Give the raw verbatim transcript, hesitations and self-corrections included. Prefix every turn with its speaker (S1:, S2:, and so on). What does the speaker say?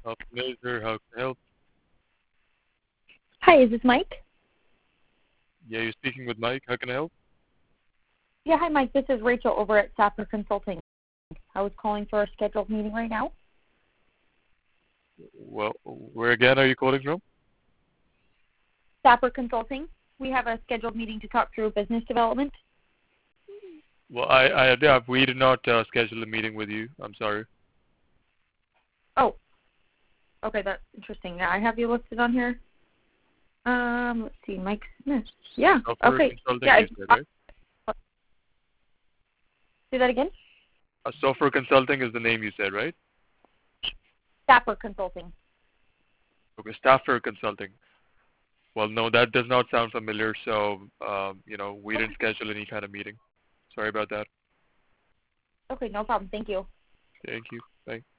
S1: Uh, Major, how can I help?
S2: Hi, is this Mike?
S1: Yeah, you're speaking with Mike. How can I help?
S2: Yeah, hi Mike. This is Rachel over at Sapper Consulting. I was calling for a scheduled meeting right now.
S1: Well, where again are you calling from?
S2: Sapper Consulting. We have a scheduled meeting to talk through business development.
S1: Well, I, I, yeah, we did not uh, schedule a meeting with you. I'm sorry.
S2: Oh, okay, that's interesting. Yeah, I have you listed on here. Um, let's see, Mike Smith. Yeah.
S1: Software
S2: Okay.
S1: consulting,
S2: Yeah.
S1: you said, right?
S2: Say that again.
S1: Uh, software consulting is the name you said, right?
S2: Sapper Consulting.
S1: Okay, Staffer Consulting. Well, no, that does not sound familiar. So, um, you know, we
S2: Okay.
S1: didn't schedule any kind of meeting. Sorry about that.
S2: Okay, no problem. Thank you.
S1: Thank you. Bye.